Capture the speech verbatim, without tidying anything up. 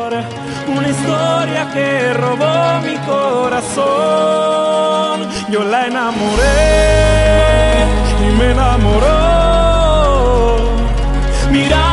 una historia que robó mi corazón. Yo la enamoré y me enamoró. Mira